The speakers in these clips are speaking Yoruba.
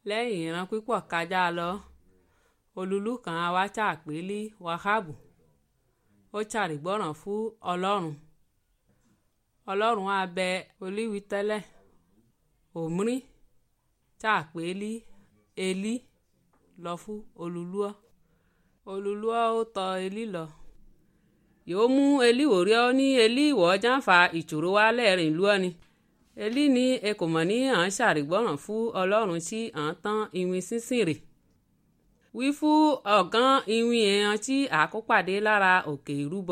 lẹ́yìn ìran pípọ̀ kájà lọ olúlu kan á wá ṣàpèlí wàhábù ó ṣàrìgbọ́ràn fún ọlọ́run á bẹ olíwi tẹ́lẹ̀ òmírí ṣàpèlí elí lọ fún olúlu ó tọ elí lọ yóò mú elí wòrí ọ ní elí ìwọ̀ jàǹfà ìṣòro wá lẹ́rìn ìlú ọni elí ní ekò mọ̀ ní à ń ṣàrìgbọ́ràn fún ọlọ́run tí à ń tán iwin sínsìn rè wí fún ọ̀gán iwin èèyàn tí àkópàdé lára òkè ìrúbọ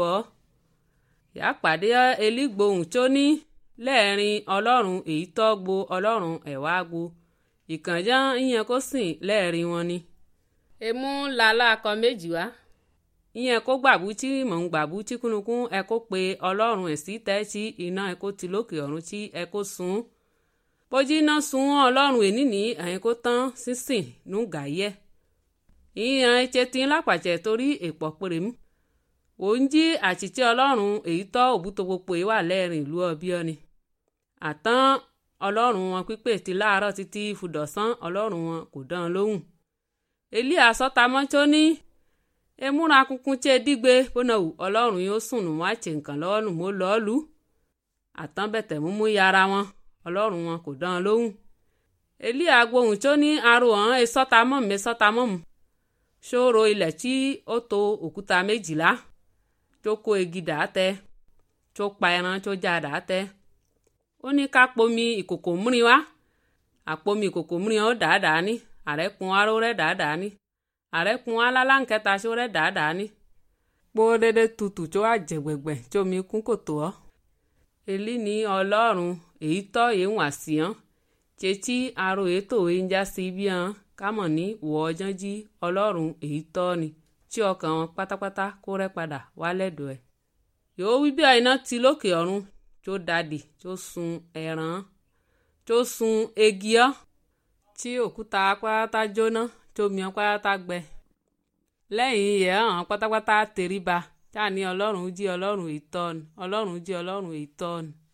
yà pàdé elí gbohùn tó ní lẹ́ẹ̀rin ọlọ́run èyí tọ́ gbo ọlọ́run ẹ̀wá gbo ìkànjá ìyẹn kó sìn lẹ́ẹ̀rin wọn ni emú làlá akọ méjì wá ìyẹn kó gbàbú tí mò ń gbàbú tí kúnnukún ẹ kó pe ọlọ́run ẹ̀ sí tẹ́ tí iná ẹ kó ti lókè ọ̀run tí ẹ kó sun bójú iná sun ọlọ́run èní ní ẹ̀yìn kó tán sísìn nù gàyẹ́ ìyẹn ẹ̀ṣẹ̀ tí ń lápàjẹ́ torí èpọ̀ pèrè mú òun jí àṣìṣe ọlọ́run èyí tọ́ òbútopòpò wà lẹ́rìn ìlú ọbí ọ ni àtán ọlọ́run wọn pípè ti láàárọ̀ títí fùdọ̀sán ọlọ́run wọn kò dán lóhùn Èlíà sọ́tamọ́ tó ní emúra kunkun tí e dígbe bónà wù ọlọ́run yóò sùn nù wá ṣe nǹkan lọ́wọ́ nù mọ́ lọ́ọ́lù àtán bẹ̀tẹ̀ múmú yára wọn ọlọ́run wọn kò dán lóhùn Èlíà gbohùn tó ní aró hàn ẹ sọ́tamọ́ mi sọ́tamọ́ mu ṣòro ilẹ̀ tí ó to òkúta 12 tó kó igi dàátẹ́ tó pa ẹran tó já dàátẹ́ ó ní ká pomi ìkòkò múrin wá àpomi ìkòkò múrin ó dáadáa ní àrẹ́kùn aró rẹ̀ dáadáa ní àrẹ́kùn alálàǹkẹta ṣó rẹ̀ dáadáa ní pó dédé tutù tó àjẹgbẹ̀gbẹ̀ tó mi kún kòtò ọ́ elí ní ọlọ́run èyí tọ́ èé wà sí hàn tètí aró ètò ń já sí bí hàn kámọ̀ ní wọ́ ọjọ́ jí ọlọ́run èyí tọ́ ni tí ọkàn wọn pátápátá kó rẹ́ padà wálẹ̀dọ̀ ẹ̀ yóò wí bí iná ti lókè ọ̀run tó dàdì tó sun ẹran tó sun egi ọ́ tí òkúta pátá jóná tó mìíràn pátá gbẹ lẹ́yìn ìyẹn hàn pátápátá tẹríba tá ní ọlọ́run jí ọlọ́run èyí tọ́ ni ọlọ́run jí ọlọ́run èyí tọ́ ni.